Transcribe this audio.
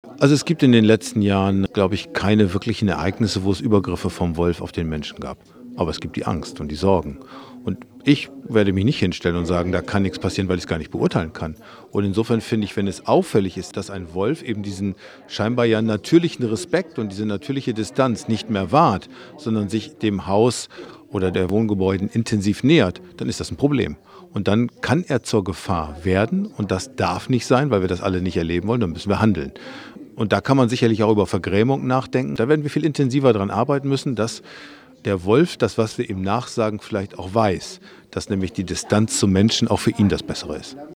Also es gibt in den letzten Jahren, glaube ich, keine wirklichen Ereignisse, wo es Übergriffe vom Wolf auf den Menschen gab. Aber es gibt die Angst und die Sorgen. Und ich werde mich nicht hinstellen und sagen, da kann nichts passieren, weil ich es gar nicht beurteilen kann. Und insofern finde ich, wenn es auffällig ist, dass ein Wolf eben diesen scheinbar ja natürlichen Respekt und diese natürliche Distanz nicht mehr wahrt, sondern sich dem Haus oder der Wohngebäuden intensiv nähert, dann ist das ein Problem. Und dann kann er zur Gefahr werden und das darf nicht sein, weil wir das alle nicht erleben wollen, dann müssen wir handeln. Und da kann man sicherlich auch über Vergrämung nachdenken. Da werden wir viel intensiver dran arbeiten müssen, dass der Wolf das, was wir ihm nachsagen, vielleicht auch weiß, dass nämlich die Distanz zum Menschen auch für ihn das Bessere ist.